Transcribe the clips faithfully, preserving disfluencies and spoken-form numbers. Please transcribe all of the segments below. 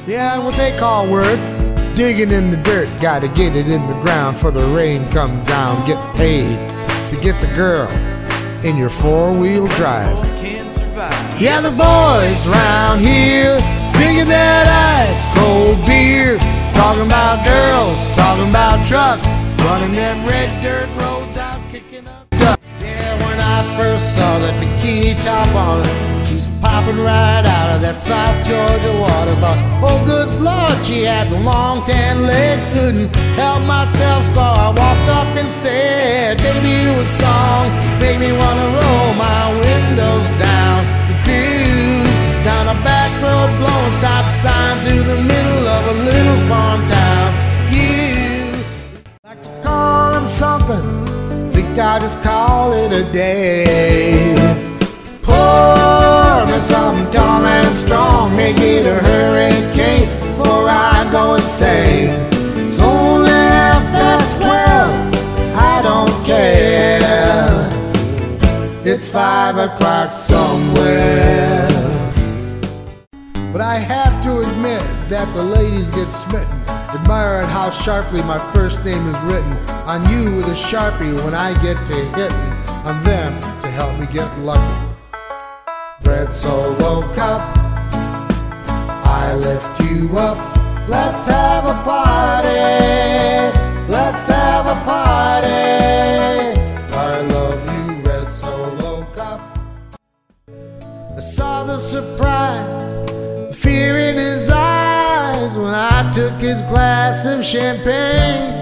Yeah, what they call work, digging in the dirt. Gotta get it in the ground for the rain comes down. Get paid to get the girl in your four-wheel drive. Yeah, the boys round here drinking that ice cold beer, talking about girls, talking about trucks, running them red dirt roads out, kicking up dust. Yeah, when I first saw that bikini top on her, she's popping right out of that South Georgia water. But oh good Lord, she had the long tan legs, couldn't help myself, so I walked up and said, baby, you a song, make me wanna roll my windows down, cruise down a back road, blowing stop signs through the middle of a little farm town. You like to call him something, think I'll just call it a day. Pour me something tall and strong, make it a hurricane before I go insane. It's only half past twelve, I don't care, it's five o'clock somewhere. But I have to admit that the ladies get smitten, admire at how sharply my first name is written on you with a Sharpie when I get to hitting on them to help me get lucky. Red Solo Cup, I lift you up, let's have a party, let's have a party. I love you, Red Solo Cup. I saw the surprise, the fear in his eyes when I took his glass of champagne.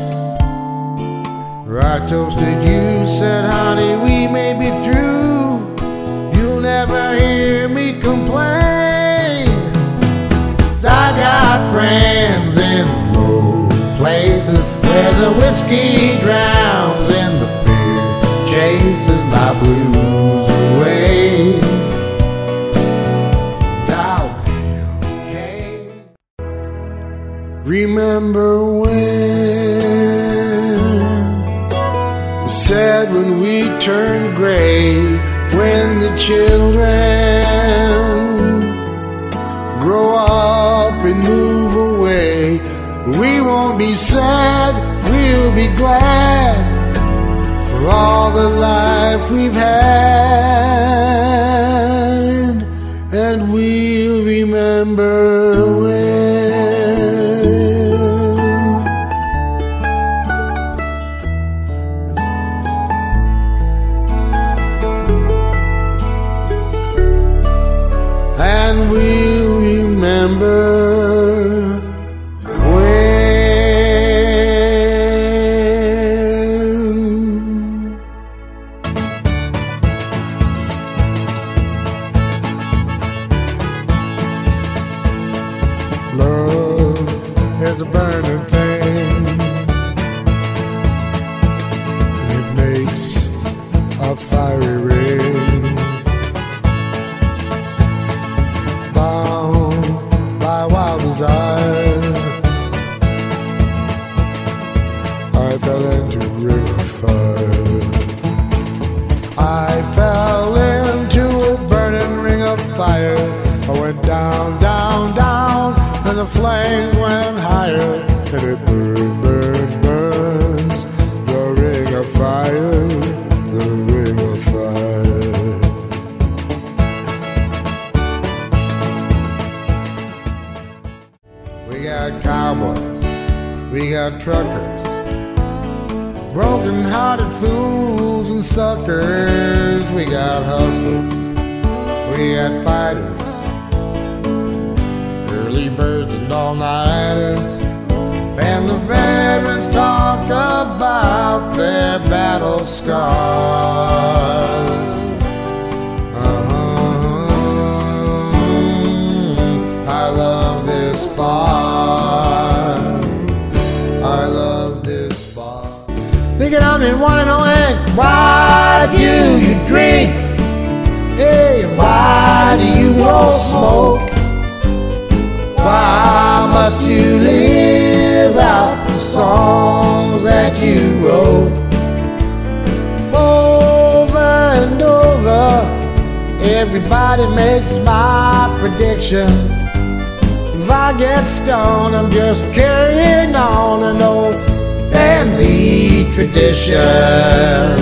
I toasted you, said honey we may be through, you'll never hear me complain. 'Cause I got friends in low places where the whiskey drowns and the beer chases my blues away. I'll be okay. Remember when we said when we turned gray, when the children grow up and move away, we won't be sad, we'll be glad for all the life we've had, and we'll remember when. And we'll remember when. Love is a burning thing, and it makes a fiery ring. I fell into a ring of fire. I fell into a burning ring of fire. I went down, down, down, and the flames went higher. And it burns, burns, burns, the ring of fire, the ring of fire. We got cowboys, we got truckers, broken-hearted fools and suckers. We got hustlers, we got fighters, early birds and all-nighters, and the veterans talk about their battle scars. Uh-huh. I love this bar, I love this bar. Thinking I've been wanting to know, why do you drink? Hey, why do you all smoke? Why must you live out the songs that you wrote? Over and over, everybody makes my predictions. I get stoned, I'm just carrying on an old family tradition.